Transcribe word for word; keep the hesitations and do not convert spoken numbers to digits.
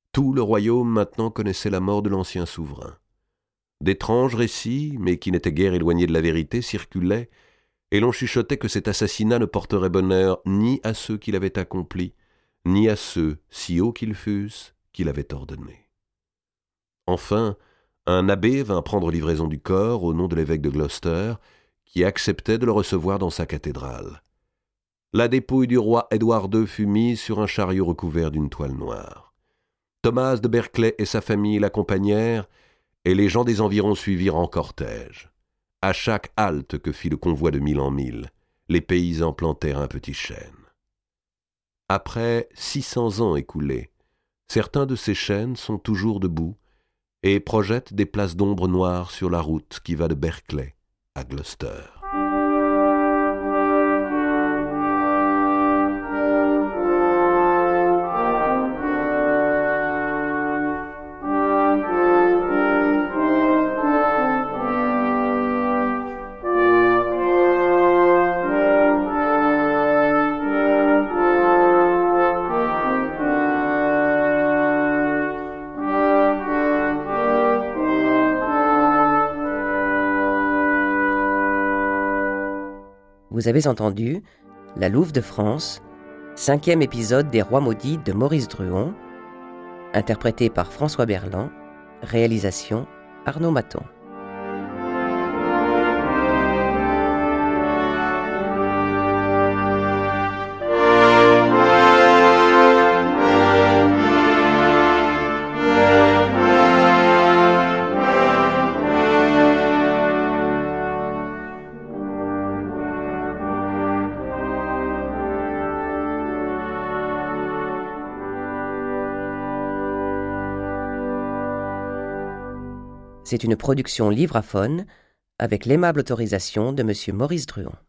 Tout le royaume maintenant connaissait la mort de l'ancien souverain. D'étranges récits, mais qui n'étaient guère éloignés de la vérité, circulaient, et l'on chuchotait que cet assassinat ne porterait bonheur ni à ceux qui l'avaient accompli, ni à ceux, si hauts qu'ils fussent, qui l'avaient ordonné. Enfin, un abbé vint prendre livraison du corps au nom de l'évêque de Gloucester, qui acceptait de le recevoir dans sa cathédrale. La dépouille du roi Édouard deux fut mise sur un chariot recouvert d'une toile noire. Thomas de Berkeley et sa famille l'accompagnèrent, et les gens des environs suivirent en cortège. À chaque halte que fit le convoi de mille en mille, les paysans plantèrent un petit chêne. Après six cents ans écoulés, certains de ces chênes sont toujours debout et projettent des places d'ombre noires sur la route qui va de Berkeley à Gloucester. Vous avez entendu La Louve de France, cinquième épisode des Rois maudits de Maurice Druon, interprété par François Berland, réalisation Arnaud Maton. C'est une production Livraphone avec l'aimable autorisation de Monsieur Maurice Druon.